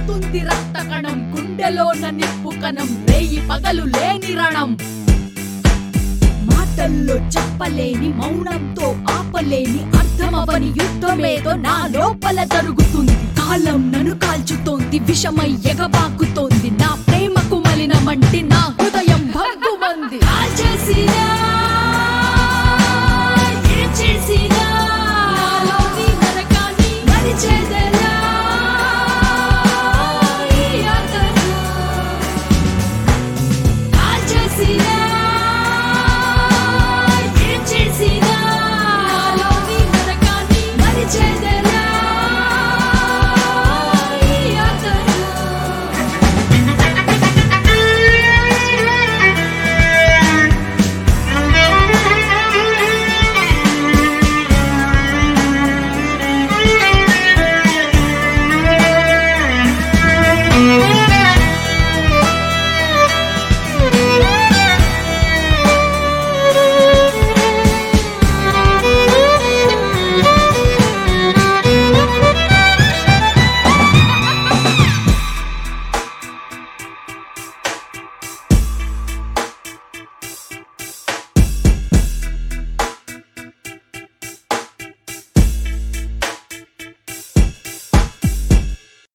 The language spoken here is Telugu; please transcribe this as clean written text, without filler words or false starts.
మండుతుంది రక్త కణం, గుండెలోన నిప్పు కణం, రేయి పగలు లేని రణం. మాటల్లో చెప్పలేని, మౌనంతో ఆపలేని, అర్థమవని యుద్ధమేదో నా లోపల జరుగుతుంది. కాలం నన్ను కాల్చుతోంది, విషమై ఎగబాకుతోంది.